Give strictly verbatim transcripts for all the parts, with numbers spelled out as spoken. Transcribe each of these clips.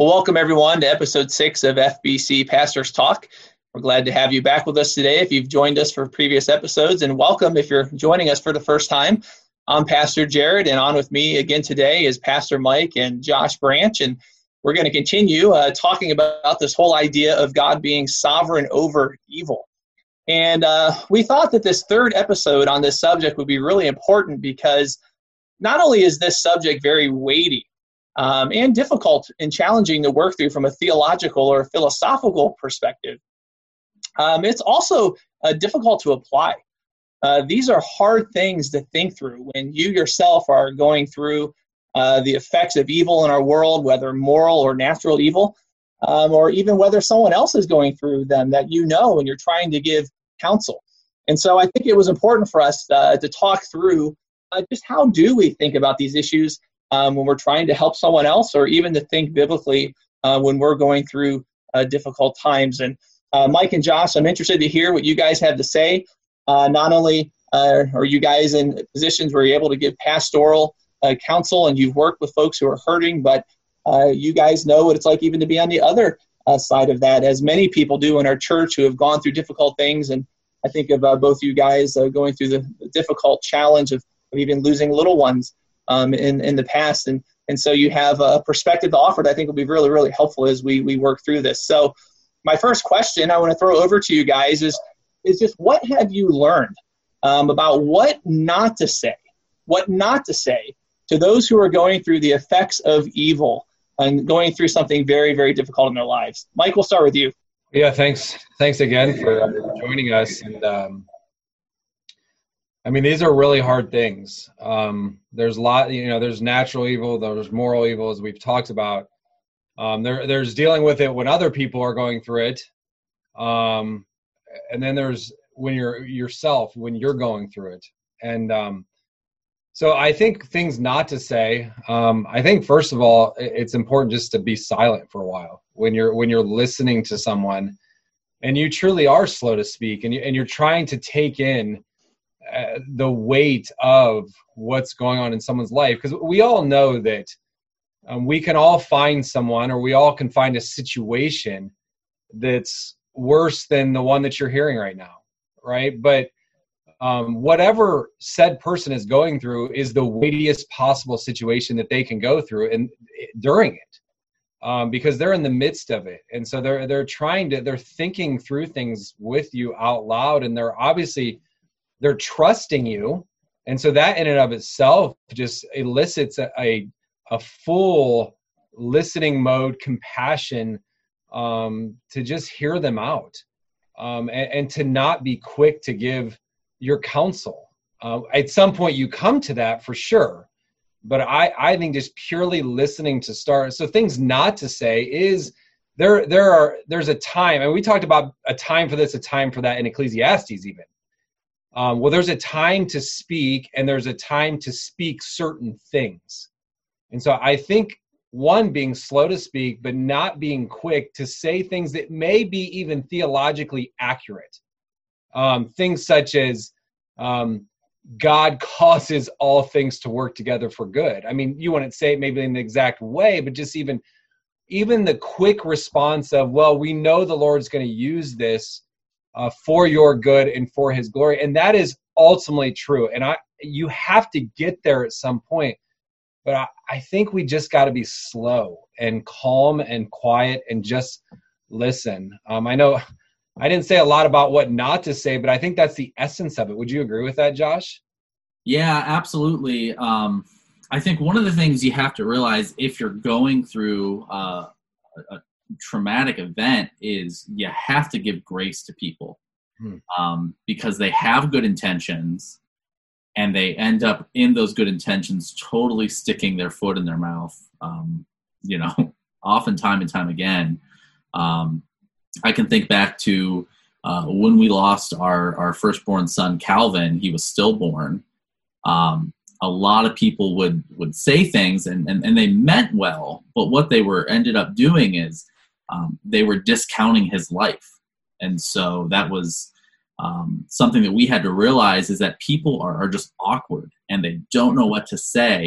Well, welcome everyone to episode six of F B C Pastors Talk. We're glad to have you back with us today if you've joined us for previous episodes, and welcome if you're joining us for the first time. I'm Pastor Jared, and on with me again today is Pastor Mike and Josh Branch, and we're going to continue uh, talking about this whole idea of God being sovereign over evil. And uh, we thought that this third episode on this subject would be really important because not only is this subject very weighty, Um, and difficult and challenging to work through from a theological or philosophical perspective. Um, it's also uh, difficult to apply. Uh, these are hard things to think through when you yourself are going through uh, the effects of evil in our world, whether moral or natural evil, um, or even whether someone else is going through them that you know and you're trying to give counsel. And so I think it was important for us uh, to talk through uh, just how do we think about these issues Um, when we're trying to help someone else, or even to think biblically uh, when we're going through uh, difficult times. And uh, Mike and Josh, I'm interested to hear what you guys have to say. Uh, not only uh, are you guys in positions where you're able to give pastoral uh, counsel and you've worked with folks who are hurting, but uh, you guys know what it's like even to be on the other uh, side of that, as many people do in our church who have gone through difficult things. And I think of uh, both you guys uh, going through the, the difficult challenge of, of even losing little ones Um, in, in the past. And, and so you have a perspective to offer that I think will be really, really helpful as we, we work through this. So my first question I want to throw over to you guys is, is just what have you learned um, about what not to say, what not to say to those who are going through the effects of evil and going through something very, very difficult in their lives? Mike, we'll start with you. Yeah, thanks. Thanks again for joining us. And um, I mean, these are really hard things. Um, there's a lot, you know, there's natural evil, there's moral evil, as we've talked about. Um, there, there's dealing with it when other people are going through it. Um, and then there's when you're yourself, when you're going through it. And um, so I think things not to say, um, I think, first of all, it's important just to be silent for a while when you're, when you're listening to someone and you truly are slow to speak and, you, and you're trying to take in Uh, the weight of what's going on in someone's life, because we all know that um, we can all find someone, or we all can find a situation that's worse than the one that you're hearing right now, right? But um, whatever said person is going through is the weightiest possible situation that they can go through, and during it, um, because they're in the midst of it, and so they're they're trying to they're thinking through things with you out loud, and they're obviously they're trusting you. And so that in and of itself just elicits a, a, a full listening mode, compassion, um, to just hear them out, um, and, and to not be quick to give your counsel. Uh, at some point you come to that for sure. But I, I think just purely listening to start. So things not to say is there, there are, there's a time, and we talked about a time for this, a time for that in Ecclesiastes even. Um, well, there's a time to speak, and there's a time to speak certain things. And so I think, one, being slow to speak, but not being quick to say things that may be even theologically accurate. Um, things such as um, God causes all things to work together for good. I mean, you wouldn't say it maybe in the exact way, but just even, even the quick response of, well, we know the Lord's going to use this Uh, for your good and for his glory. And that is ultimately true. And I, you have to get there at some point. But I, I think we just got to be slow and calm and quiet and just listen. Um, I know I didn't say a lot about what not to say, but I think that's the essence of it. Would you agree with that, Josh? Yeah, absolutely. Um, I think one of the things you have to realize if you're going through uh, a traumatic event is you have to give grace to people, hmm. um, because they have good intentions and they end up in those good intentions totally sticking their foot in their mouth, um, you know, often time and time again. Um, I can think back to uh, when we lost our, our firstborn son, Calvin. He was stillborn. Um, a lot of people would, would say things and, and, and they meant well, but what they were ended up doing is um, they were discounting his life. And so that was um, something that we had to realize, is that people are, are just awkward and they don't know what to say.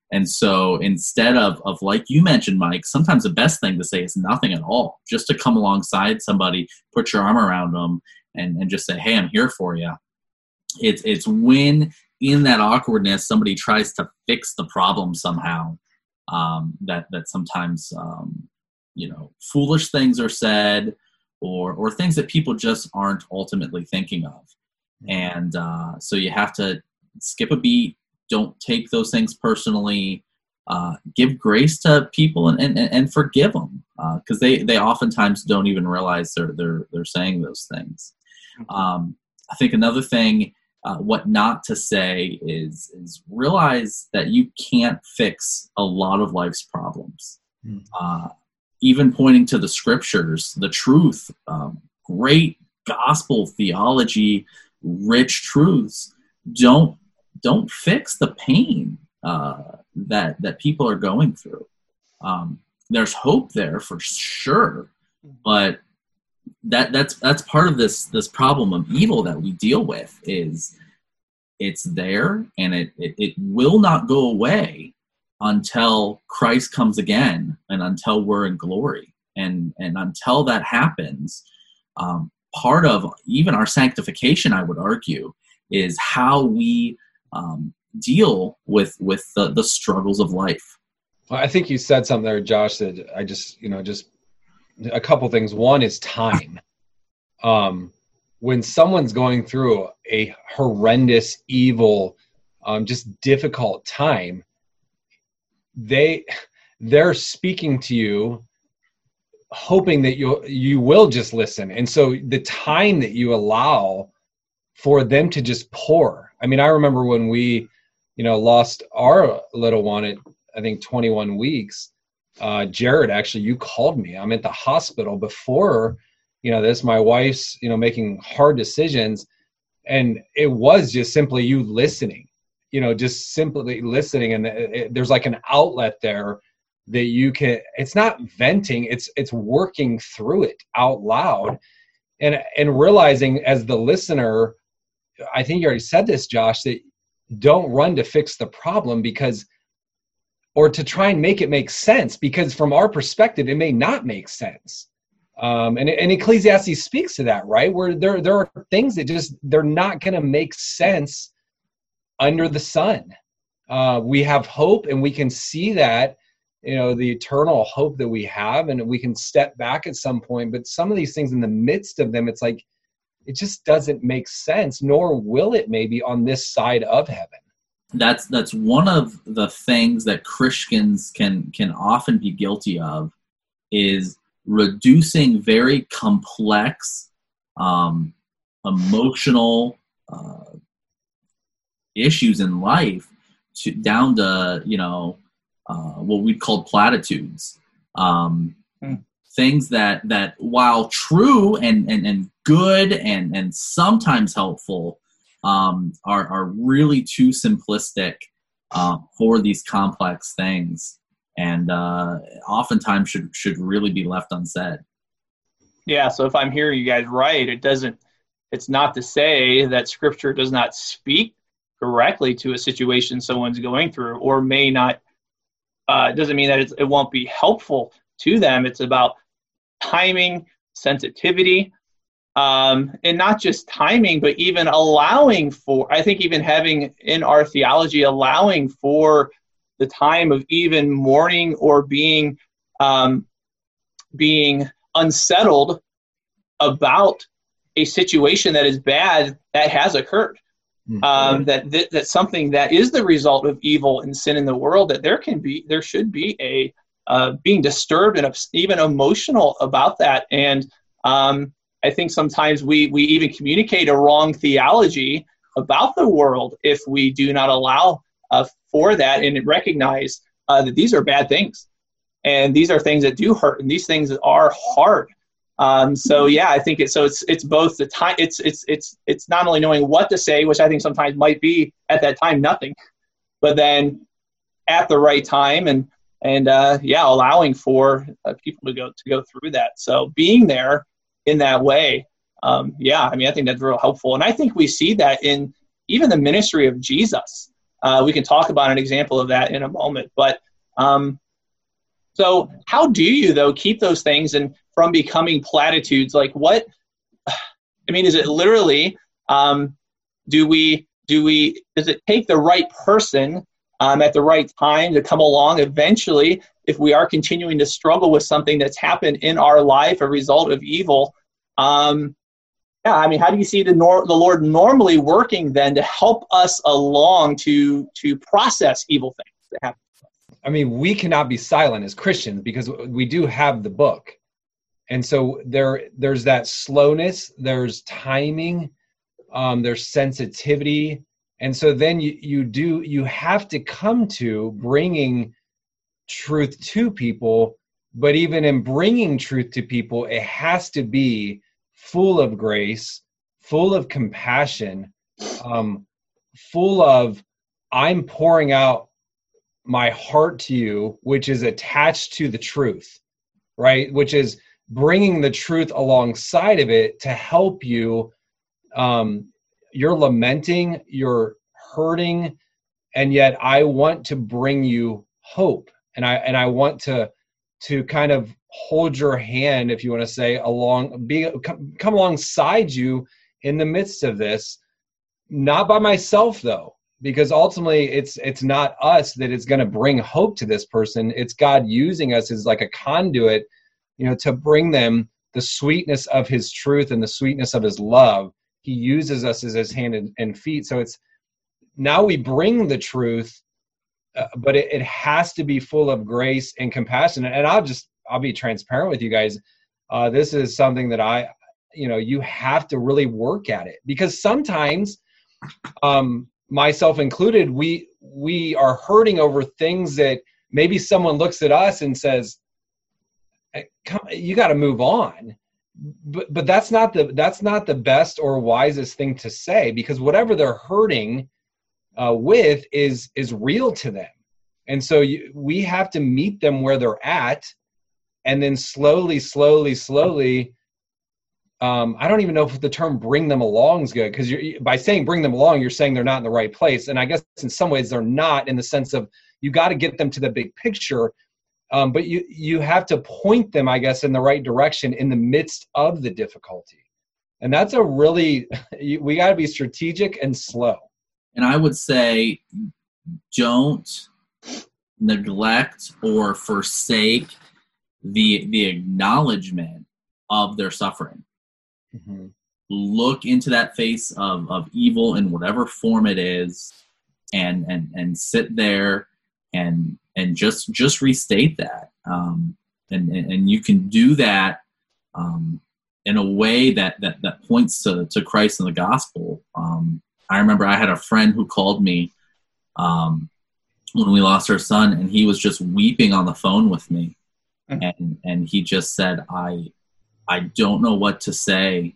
And so instead of, of like you mentioned, Mike, sometimes the best thing to say is nothing at all, just to come alongside somebody, put your arm around them, and, and just say, hey, I'm here for you. It's, it's when in that awkwardness, somebody tries to fix the problem somehow, um, that, that sometimes, um, you know, foolish things are said, or, or things that people just aren't ultimately thinking of. And uh, so you have to skip a beat. Don't take those things personally. Uh, give grace to people and, and, and forgive them, because uh, they, they oftentimes don't even realize they're they're they're saying those things. Um, I think another thing, uh, what not to say is is realize that you can't fix a lot of life's problems. Mm. Uh, even pointing to the scriptures, the truth, um, great gospel theology, rich truths, don't don't fix the pain uh, that that people are going through. Um, there's hope there for sure, but that that's that's part of this this problem of evil that we deal with. Is it's there, and it it, it will not go away until Christ comes again, and until we're in glory, and and until that happens. Um, part of even our sanctification, I would argue, is how we um, deal with with the, the struggles of life. Well, I think you said something there, Josh, that I just, you know, just a couple things. One is time. Um, when someone's going through a horrendous, evil, um, just difficult time, they they're speaking to you, hoping that you you will just listen. And so the time that you allow for them to just pour. I mean, I remember when we, you know, lost our little one at, I think, twenty-one weeks, uh, Jared, actually, you called me. I'm at the hospital before, you know, this, my wife's, you know, making hard decisions. And it was just simply you listening, you know, just simply listening. And it, it, there's like an outlet there that you can, it's not venting, it's, it's working through it out loud. And, and realizing as the listener, I think you already said this, Josh, that don't run to fix the problem because, or to try and make it make sense, because from our perspective, it may not make sense. Um, and, and Ecclesiastes speaks to that, right? Where there, there are things that just, they're not going to make sense under the sun. Uh, we have hope, and we can see that, you know, the eternal hope that we have, and we can step back at some point. But some of these things in the midst of them, it's like, it just doesn't make sense, nor will it maybe on this side of heaven. That's that's one of the things that Christians can can often be guilty of, is reducing very complex, um, emotional uh, issues in life to down to, you know, uh, what we'd call platitudes. Um, mm. Things that, that while true and, and, and good and, and sometimes helpful, um, are, are really too simplistic uh, for these complex things, and uh, oftentimes should should really be left unsaid. Yeah, so if I'm hearing you guys right, it doesn't, it's not to say that Scripture does not speak directly to a situation someone's going through, or may not, uh, it doesn't mean that it's, it won't be helpful to them. It's about timing, sensitivity, um, and not just timing, but even allowing for, I think even having in our theology, allowing for the time of even mourning or being um, being unsettled about a situation that is bad that has occurred. Mm-hmm. Um, that, that that something that is the result of evil and sin in the world, that there can be, there should be a uh, being disturbed and even emotional about that. And um, I think sometimes we we even communicate a wrong theology about the world if we do not allow uh, for that and recognize uh, that these are bad things, and these are things that do hurt, and these things are hard. Um, so yeah, I think it's so it's it's both the time. It's it's it's it's not only knowing what to say, which I think sometimes might be at that time nothing, but then at the right time and and uh, yeah, allowing for uh, people to go to go through that. So being there in that way, um, yeah, I mean, I think that's real helpful, and I think we see that in even the ministry of Jesus. Uh, we can talk about an example of that in a moment. But um, so how do you, though, keep those things and from becoming platitudes? Like what, I mean, is it literally, um, do we, do we, does it take the right person um, at the right time to come along eventually if we are continuing to struggle with something that's happened in our life, a result of evil? Um, yeah, I mean, how do you see the, nor- the Lord normally working then to help us along to to process evil things that happen? I mean, we cannot be silent as Christians because we do have the book. And so there, there's that slowness, there's timing, um, there's sensitivity. And so then you, you do, you have to come to bringing truth to people, but even in bringing truth to people, it has to be full of grace, full of compassion, um, full of, I'm pouring out my heart to you, which is attached to the truth, right? Which is bringing the truth alongside of it to help you. Um, you're lamenting, you're hurting, and yet I want to bring you hope. And I and I want to to kind of hold your hand, if you want to say, along, be come, come alongside you in the midst of this, not by myself though, because ultimately it's it's not us that is going to bring hope to this person. It's God using us as like a conduit, you know, to bring them the sweetness of his truth and the sweetness of his love. He uses us as his hand and, and feet. So it's now we bring the truth, uh, but it, it has to be full of grace and compassion. And I'll just, I'll be transparent with you guys. Uh, this is something that I, you know, you have to really work at it, because sometimes, um, myself included, we, we are hurting over things that maybe someone looks at us and says, Come, you got to move on. But, but that's not the, that's not the best or wisest thing to say, because whatever they're hurting uh, with is, is real to them. And so you, we have to meet them where they're at, and then slowly, slowly, slowly, um, I don't even know if the term bring them along is good, because you're, by saying bring them along, you're saying they're not in the right place. And I guess in some ways they're not, in the sense of you got to get them to the big picture. Um, but you, you have to point them, I guess, in the right direction in the midst of the difficulty. And that's a really, we got to be strategic and slow. And I would say, don't neglect or forsake the the acknowledgement of their suffering. Mm-hmm. Look into that face of, of evil in whatever form it is, and and and sit there and and just just restate that. Um, and, and and you can do that um, in a way that that that points to to Christ and the gospel. Um, I remember I had a friend who called me um, when we lost our son, and he was just weeping on the phone with me. Mm-hmm. And and he just said, I I don't know what to say,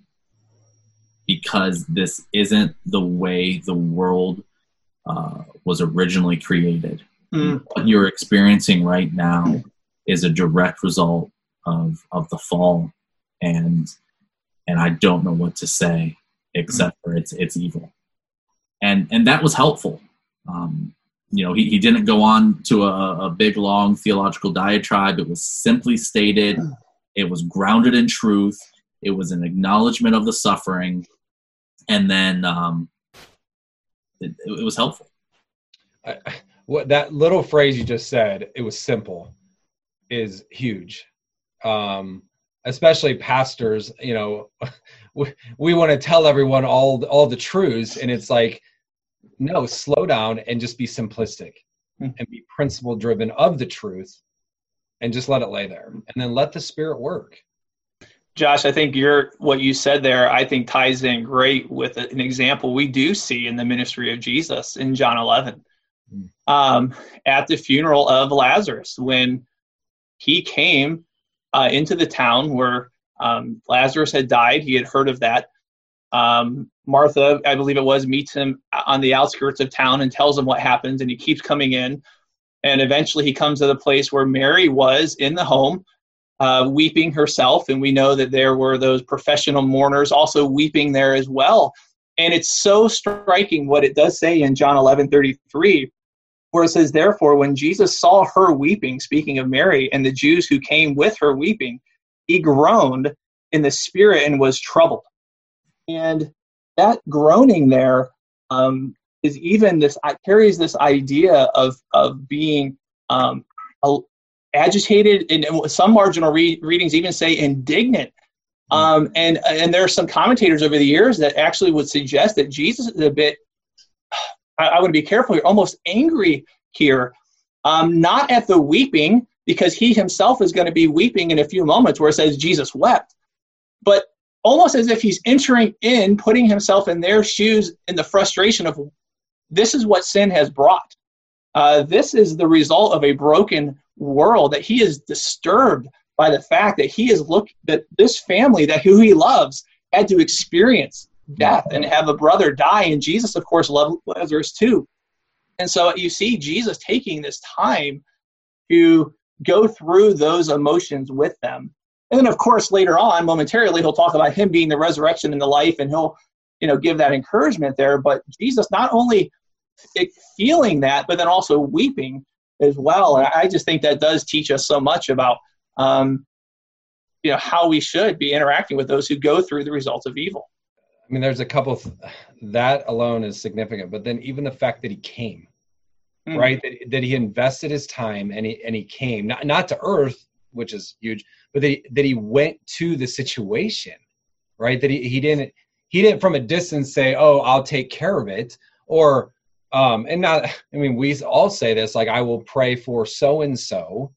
because this isn't the way the world uh, was originally created. Mm. What you're experiencing right now is a direct result of of the fall, and and I don't know what to say except mm. for it's it's evil. And and that was helpful. Um, you know, he, he didn't go on to a, a big, long theological diatribe. It was simply stated. It was grounded in truth. It was an acknowledgement of the suffering. And then um, it, it was helpful. I, what that little phrase you just said, it was simple, is huge. Um, especially pastors, you know, we, we want to tell everyone all, all the truths. And it's like, no, slow down and just be simplistic mm. and be principle driven of the truth, and just let it lay there, and then let the Spirit work. Josh, I think your what you said there, I think ties in great with an example we do see in the ministry of Jesus in John eleven. Mm. Um, at the funeral of Lazarus, when he came uh, into the town where um, Lazarus had died, he had heard of that. Um, Martha, I believe it was, meets him on the outskirts of town and tells him what happens, and he keeps coming in. And eventually he comes to the place where Mary was in the home, uh, weeping herself. And we know that there were those professional mourners also weeping there as well. And it's so striking what it does say in John eleven thirty-three, where it says, therefore, when Jesus saw her weeping, speaking of Mary, and the Jews who came with her weeping, he groaned in the spirit and was troubled. And that groaning there um, is even this, carries this idea of, of being um, agitated, and some marginal re- readings even say indignant. Um, and, and there are some commentators over the years that actually would suggest that Jesus is a bit, I, I want to be careful here, almost angry here, um, not at the weeping, because he himself is going to be weeping in a few moments where it says Jesus wept, but almost as if he's entering in, putting himself in their shoes in the frustration of, this is what sin has brought. Uh, this is the result of a broken world, that he is disturbed by the fact that he is look that this family that who he loves had to experience death and have a brother die. And Jesus, of course, loved Lazarus too. And so you see Jesus taking this time to go through those emotions with them. And then, of course, later on, momentarily, he'll talk about him being the resurrection and the life, and he'll, you know, give that encouragement there. But Jesus not only feeling that, but then also weeping as well. And I just think that does teach us so much about, um, you know, how we should be interacting with those who go through the results of evil. I mean, there's a couple of, that alone is significant, but then even the fact that he came, mm. right? That, that he invested his time and he, and he came, not, not to earth, which is huge, but that he, that he went to the situation, right? That he, he didn't, he didn't from a distance say, oh, I'll take care of it. Or, um, and not, I mean, we all say this, like, I will pray for so-and-so.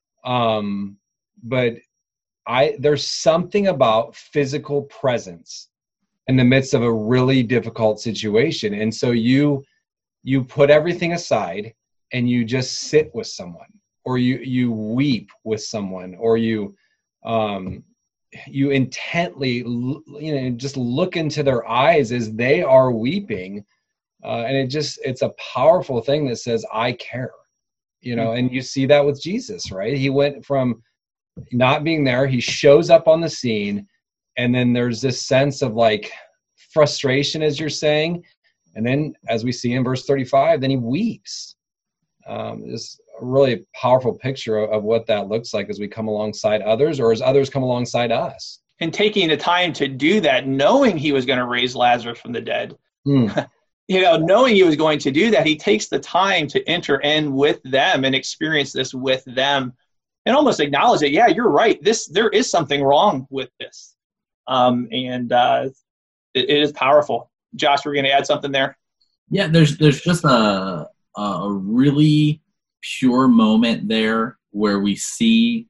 Um, but I, there's something about physical presence in the midst of a really difficult situation. And so you, you put everything aside and you just sit with someone, or you, you weep with someone, or you, um, you intently, you know, just look into their eyes as they are weeping. Uh, and it just, it's a powerful thing that says, I care, you know, and you see that with Jesus, right? He went from not being there, he shows up on the scene, and then there's this sense of like frustration, as you're saying. And then as we see in verse thirty-five, then he weeps. Um, it's a really powerful picture of, of what that looks like as we come alongside others, or as others come alongside us. And taking the time to do that, knowing he was going to raise Lazarus from the dead, mm. you know, knowing he was going to do that, he takes the time to enter in with them and experience this with them, and almost acknowledge that, yeah, you're right. This, there is something wrong with this. Um, and uh, it, it is powerful. Josh, we're going to add something there. Yeah, there's there's just a a really pure moment there where we see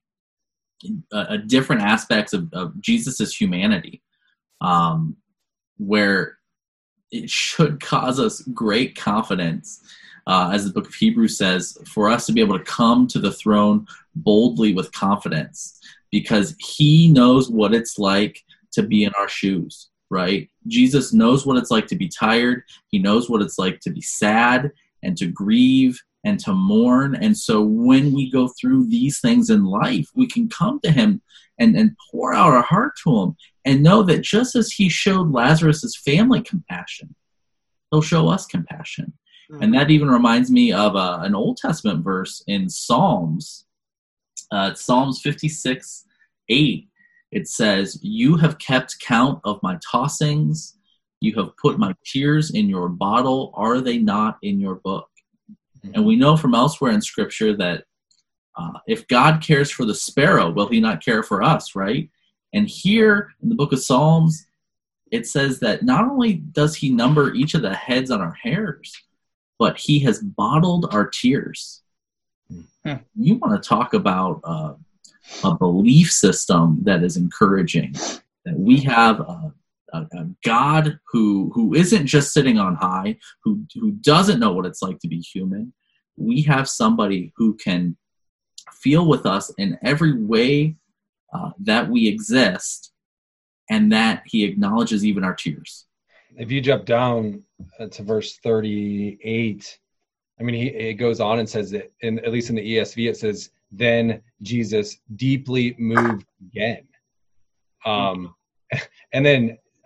a, a different aspects of, of Jesus's humanity, um, where it should cause us great confidence, uh, as the book of Hebrews says, for us to be able to come to the throne boldly with confidence, because he knows what it's like to be in our shoes, right? Jesus knows what it's like to be tired. He knows what it's like to be sad and to grieve and to mourn. And so when we go through these things in life, we can come to him and, and pour out our heart to him, and know that just as he showed Lazarus' family compassion, he'll show us compassion. Mm-hmm. And that even reminds me of uh, an Old Testament verse in Psalms. Uh, it's Psalms fifty-six eight. It says, you have kept count of my tossings. You have put my tears in your bottle. Are they not in your book? Mm-hmm. And we know from elsewhere in Scripture that uh, if God cares for the sparrow, will he not care for us, right? And here in the book of Psalms, it says that not only does he number each of the heads on our hairs, but he has bottled our tears. Mm-hmm. You want to talk about uh, a belief system that is encouraging, that we have a, a, a God who who isn't just sitting on high, who who doesn't know what it's like to be human. We have somebody who can feel with us in every way uh, that we exist, and that he acknowledges even our tears. If you jump down to verse thirty-eight, I mean, he it goes on and says that, in, at least in the E S V, it says, then Jesus deeply moved again. Um, and then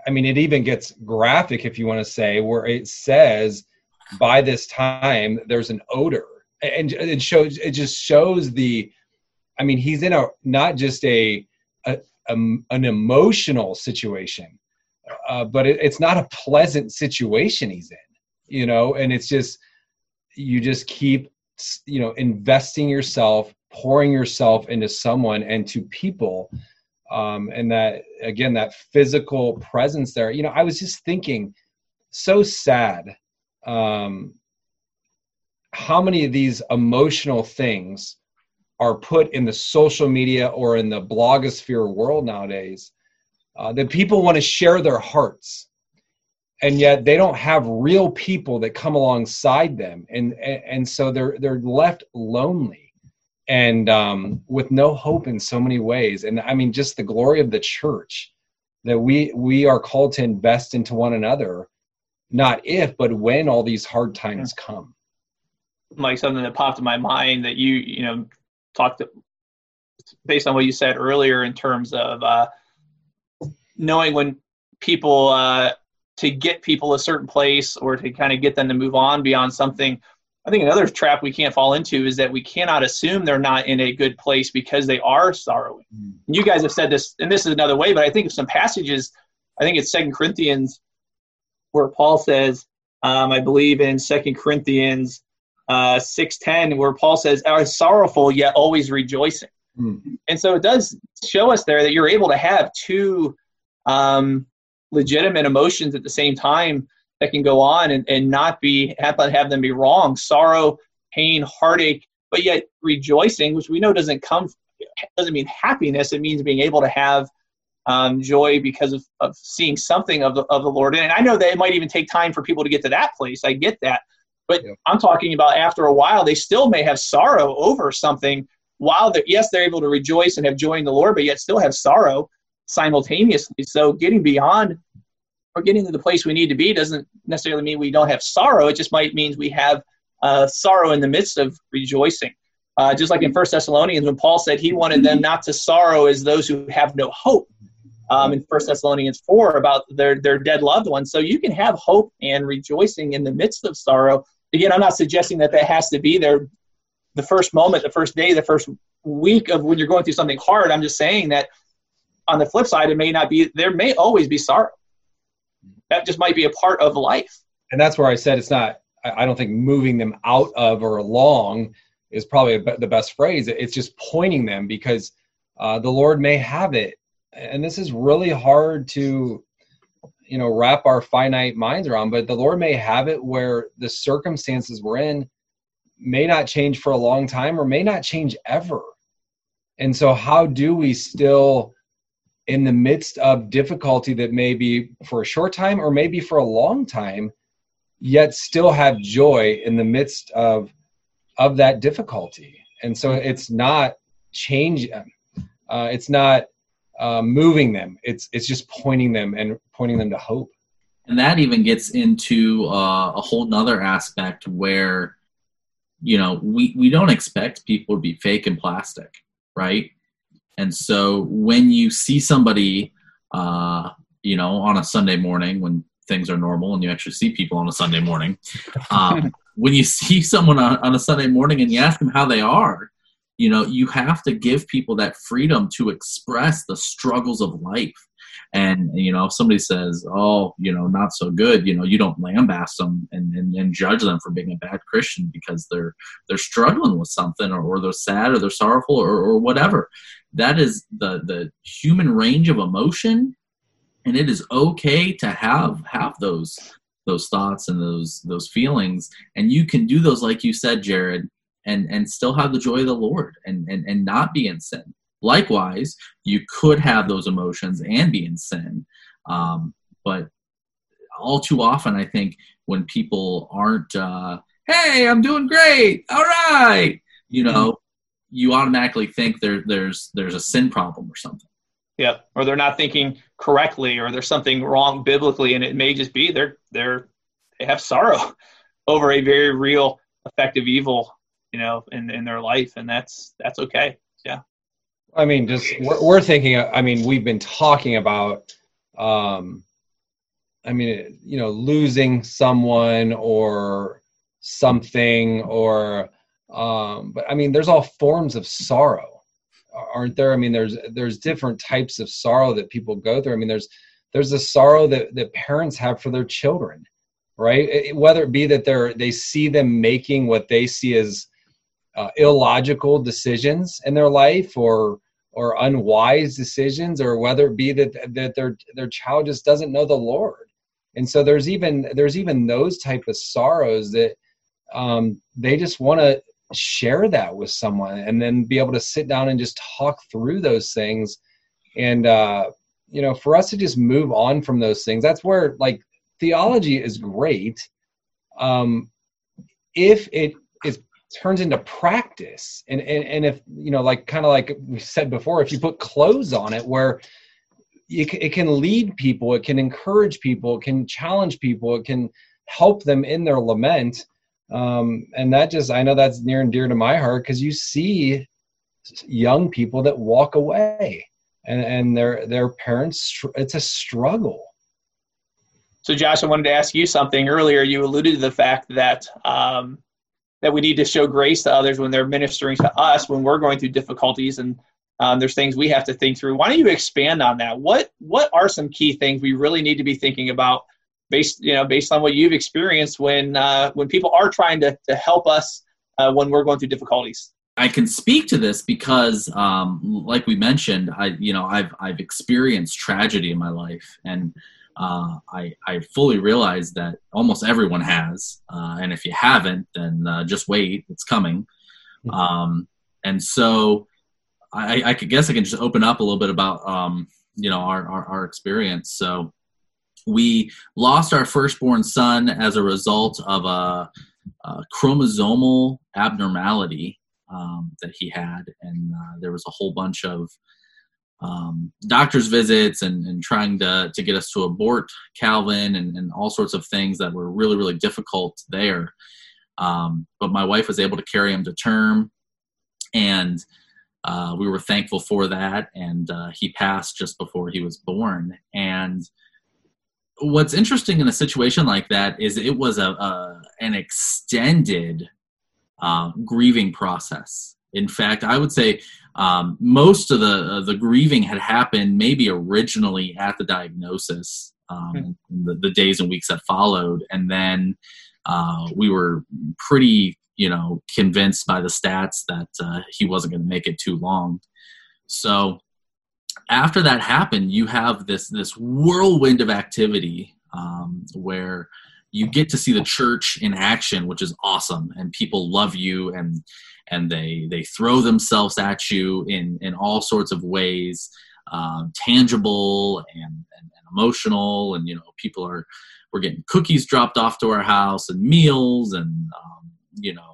I mean, it even gets graphic, if you want to say, where it says by this time there's an odor, and it shows, it just shows the, I mean, he's in a, not just a, a, a an emotional situation, uh, but it, it's not a pleasant situation he's in, you know, and it's just, you just keep, you know, investing yourself, pouring yourself into someone and to people. Um, and that, again, that physical presence there, you know, I was just thinking, so sad, um, how many of these emotional things are put in the social media or in the blogosphere world nowadays, uh, that people want to share their hearts, and yet they don't have real people that come alongside them. And, and, and so they're, they're left lonely. And um, with no hope in so many ways. And I mean, just the glory of the church, that we we are called to invest into one another, not if, but when all these hard times come. Mike, something that popped in my mind that you, you know, talked to, based on what you said earlier in terms of uh, knowing when people, uh, to get people a certain place or to kind of get them to move on beyond something. I think another trap we can't fall into is that we cannot assume they're not in a good place because they are sorrowing. Mm. And you guys have said this, and this is another way, but I think of some passages, I think it's Second Corinthians, where Paul says, um, I believe in Second Corinthians uh, six ten, where Paul says, are sorrowful yet always rejoicing. Mm. And so it does show us there that you're able to have two um, legitimate emotions at the same time that can go on and, and not be have, have them be wrong. Sorrow, pain, heartache, but yet rejoicing, which we know doesn't come, doesn't mean happiness. It means being able to have um, joy because of, of seeing something of the, of the Lord. And I know that it might even take time for people to get to that place. I get that. But yeah. I'm talking about after a while, they still may have sorrow over something while they're, yes, they're able to rejoice and have joy in the Lord, but yet still have sorrow simultaneously. So getting beyond or getting to the place we need to be doesn't necessarily mean we don't have sorrow. It just might mean we have uh, sorrow in the midst of rejoicing. Uh, just like in First Thessalonians, when Paul said he wanted them not to sorrow as those who have no hope. Um, in First Thessalonians four about their, their dead loved ones. So you can have hope and rejoicing in the midst of sorrow. Again, I'm not suggesting that that has to be there the first moment, the first day, the first week of when you're going through something hard. I'm just saying that on the flip side, it may not be, there may always be sorrow. That just might be a part of life. And that's where I said it's not, I don't think moving them out of or along is probably the best phrase. It's just pointing them, because uh, the Lord may have it. And this is really hard to, you know, wrap our finite minds around, but the Lord may have it where the circumstances we're in may not change for a long time or may not change ever. And so how do we still, in the midst of difficulty that may be for a short time or maybe for a long time, yet still have joy in the midst of of that difficulty? And so it's not change, uh, it's not uh, moving them. It's it's just pointing them and pointing them to hope. And that even gets into uh, a whole nother aspect where, you know, we, we don't expect people to be fake and plastic, right? And so when you see somebody, uh, you know, on a Sunday morning when things are normal and you actually see people on a Sunday morning, um, when you see someone on, on a Sunday morning and you ask them how they are, you know, you have to give people that freedom to express the struggles of life. And, you know, if somebody says, oh, you know, not so good, you know, you don't lambaste them and, and, and judge them for being a bad Christian because they're they're struggling with something, or, or they're sad or they're sorrowful or, or whatever. That is the, the human range of emotion, and it is okay to have have those those thoughts and those those feelings, and you can do those, like you said, Jared, and, and still have the joy of the Lord and, and, and not be in sin. Likewise, you could have those emotions and be in sin. Um, but all too often, I think, when people aren't, uh, hey, I'm doing great, all right, you know, you automatically think there, there's there's a sin problem or something. Yeah, or they're not thinking correctly, or there's something wrong biblically, and it may just be they're they're they have sorrow over a very real, effective evil, you know, in, in their life, and that's that's okay. Yeah. I mean, just we're, we're thinking. I mean, we've been talking about um, I mean, you know, losing someone or something, or, um, but I mean, there's all forms of sorrow, aren't there? I mean, there's, there's different types of sorrow that people go through. I mean, there's, there's a sorrow that, that parents have for their children, right? It, whether it be that they're, they see them making what they see as uh, illogical decisions in their life, or, or unwise decisions, or whether it be that, that their, their child just doesn't know the Lord. And so there's even, there's even those type of sorrows that, um, they just want to share that with someone, and then be able to sit down and just talk through those things. And, uh, you know, for us to just move on from those things, that's where, like, theology is great. Um, if it is turns into practice, and, and, and if, you know, like, kind of like we said before, if you put clothes on it, where it, it can lead people, it can encourage people, it can challenge people, it can help them in their lament. Um, and that just, I know that's near and dear to my heart, because you see young people that walk away, and, and their, their parents, it's a struggle. So Josh, I wanted to ask you something earlier. You alluded to the fact that, um, that we need to show grace to others when they're ministering to us, when we're going through difficulties, and um, there's things we have to think through. Why don't you expand on that? What, what are some key things we really need to be thinking about, based, you know, based on what you've experienced, when uh, when people are trying to, to help us uh, when we're going through difficulties? I can speak to this because, um, like we mentioned, I you know I've I've experienced tragedy in my life, and uh, I I fully realize that almost everyone has, uh, and if you haven't, then uh, just wait, it's coming. Um, and so I, I could guess I can just open up a little bit about um, you know our, our our experience. So we lost our firstborn son as a result of a, a chromosomal abnormality um, that he had. And uh, there was a whole bunch of um, doctor's visits and, and trying to, to get us to abort Calvin, and, and all sorts of things that were really, really difficult there. Um, but my wife was able to carry him to term, and uh, we were thankful for that. And uh, he passed just before he was born. And what's interesting in a situation like that is it was a, a an extended uh, grieving process. In fact, I would say um, most of the uh, the grieving had happened maybe originally at the diagnosis, um, mm-hmm. the, the days and weeks that followed, and then uh, we were pretty, you know, convinced by the stats that uh, he wasn't going to make it too long. So after that happened, you have this this whirlwind of activity um, where you get to see the church in action, which is awesome, and people love you, and and they they throw themselves at you in in all sorts of ways, um, tangible and, and, and emotional, and you know people are we're getting cookies dropped off to our house and meals, and um, you know.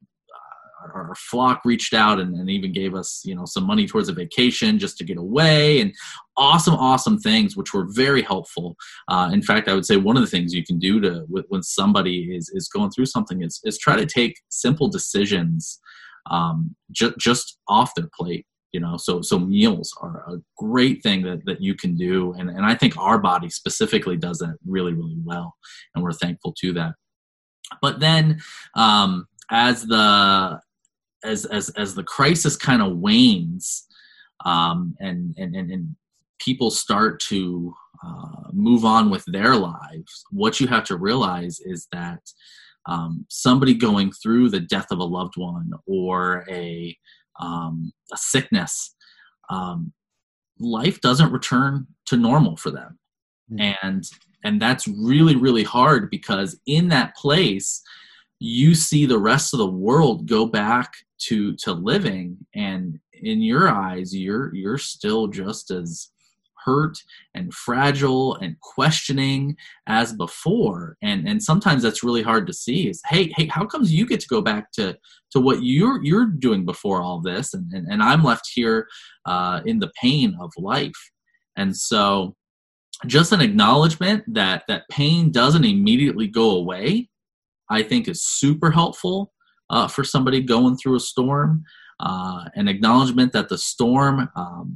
Our flock reached out and, and even gave us, you know, some money towards a vacation just to get away, and awesome, awesome things, which were very helpful. Uh, in fact, I would say one of the things you can do to when somebody is, is going through something is, is try to take simple decisions um, ju- just off their plate. You know, so so meals are a great thing that, that you can do, and, and I think our body specifically does that really, really well, and we're thankful to that. But then um, as the As, as as the crisis kind of wanes, um, and, and and and people start to uh, move on with their lives, what you have to realize is that um, somebody going through the death of a loved one or a um, a sickness, um, life doesn't return to normal for them, mm-hmm. and and that's really, really hard, because in that place you see the rest of the world go back to to living, and in your eyes you're you're still just as hurt and fragile and questioning as before, and and sometimes that's really hard to see is hey hey how comes you get to go back to to what you're you're doing before all this, and and, and I'm left here uh in the pain of life. And so just an acknowledgement that that pain doesn't immediately go away, I think, is super helpful uh, for somebody going through a storm. Uh, an acknowledgement that the storm um,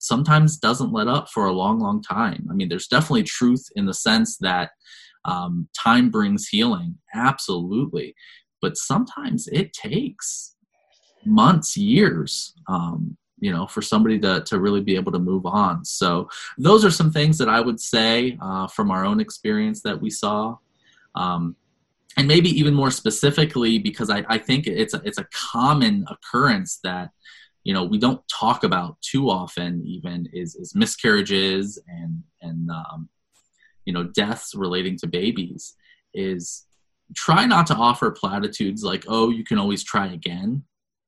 sometimes doesn't let up for a long, long time. I mean, there's definitely truth in the sense that um, time brings healing. Absolutely. But sometimes it takes months, years, um, you know, for somebody to, to really be able to move on. So those are some things that I would say uh, from our own experience that we saw. Um, and maybe even more specifically, because I, I think it's a, it's a common occurrence that, you know, we don't talk about too often even is, is miscarriages and, and um, you know, deaths relating to babies. Is try not to offer platitudes like, oh, you can always try again.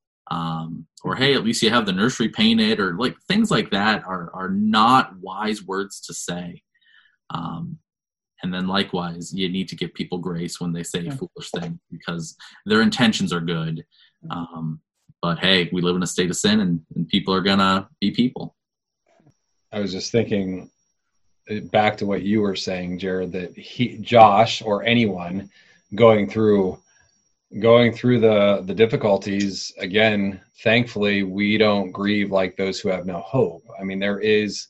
Um, or, hey, at least you have the nursery painted, or like things like that are, are not wise words to say. Um, and then likewise, you need to give people grace when they say yeah. foolish things, because their intentions are good. Um, but hey, we live in a state of sin, and, and people are going to be people. I was just thinking back to what you were saying, Jared, that he, Josh, or anyone going through going through the the difficulties, again, thankfully we don't grieve like those who have no hope. I mean, there is,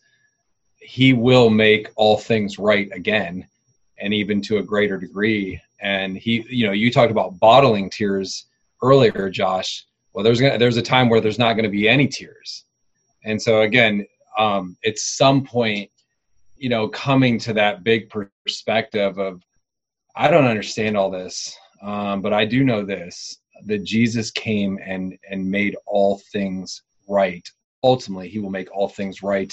he will make all things right again, and even to a greater degree. And he, you know, you talked about bottling tears earlier, Josh. Well, there's gonna, there's a time where there's not going to be any tears. And so again, um, at some point, you know, coming to that big perspective of, I don't understand all this. Um, but I do know this, that Jesus came and, and made all things right. Ultimately, he will make all things right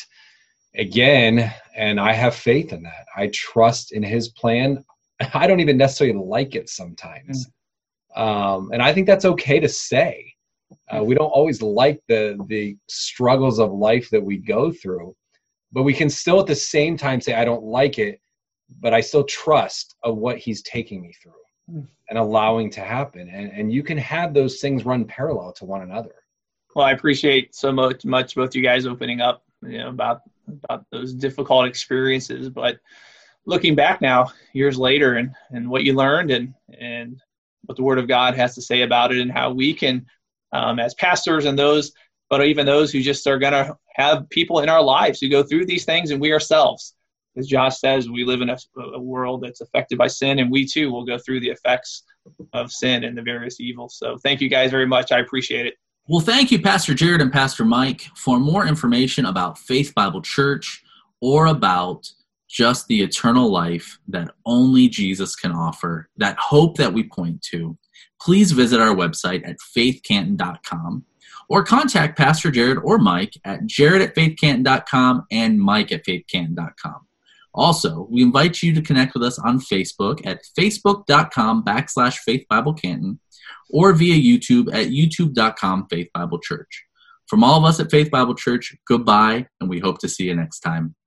again. And I have faith in that. I trust in his plan. I don't even necessarily like it sometimes. Mm. Um, and I think that's okay to say. Uh, we don't always like the, the struggles of life that we go through, but we can still at the same time say, I don't like it, but I still trust of what he's taking me through. And allowing to happen, and and you can have those things run parallel to one another. Well, I appreciate so much, much both you guys opening up, you know, about about those difficult experiences. But looking back now, years later, and and what you learned, and and what the Word of God has to say about it, and how we can, um, as pastors and those, but even those who just are going to have people in our lives who go through these things, and we ourselves. As Josh says, we live in a, a world that's affected by sin, and we too will go through the effects of sin and the various evils. So thank you guys very much. I appreciate it. Well, thank you, Pastor Jared and Pastor Mike. For more information about Faith Bible Church, or about just the eternal life that only Jesus can offer, that hope that we point to, please visit our website at faith canton dot com, or contact Pastor Jared or Mike at jared at faith canton dot com and mike at faith canton dot com. Also, we invite you to connect with us on Facebook at facebook.com backslash Faith Bible Canton, or via YouTube at youtube.com Faith Bible Church. From all of us at Faith Bible Church, goodbye, and we hope to see you next time.